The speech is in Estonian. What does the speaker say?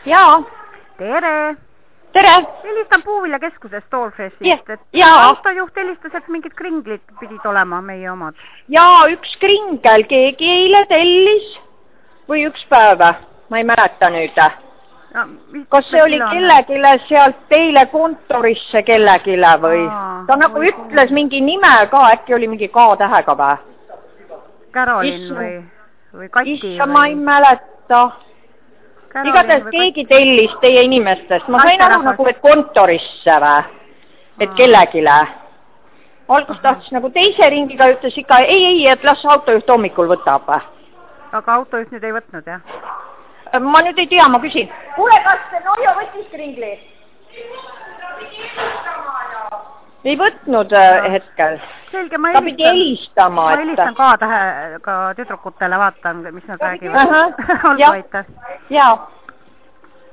Jaa. Tere! Tere! Helistan Puuviljakeskusest Toolfreshist, et autojuht helistas, et mingid kringlid pidid olema meie omad. Jaa, üks kringel keegi eile tellis või üks päev, ma ei mäleta nüüd. Kas see oli kellegile sealt teile kontorisse kellegile või? Ta nagu ütles mingi nime ka, äkki oli mingi K-tähega või? Karolin või Kati või? Issa, ma ei mäleta. Igatahes keegi tellis teie inimestest. Ma sain aru nagu, et kontorisse või? Et kellegile. Algus tahtis nagu teise ringiga ütles ikka, ei, et las autojuht hommikul võtab. Aga autojuht nüüd ei võtnud, jah? Ma nüüd ei tea, ma küsin. Kuule, kas Noio võttis kringli? Ei võtnud hetkel. Selge, ma ta pidi helistama. Ma helistan K-tähega tüdrukutele, vaatan, mis nad räägivad. Jaa.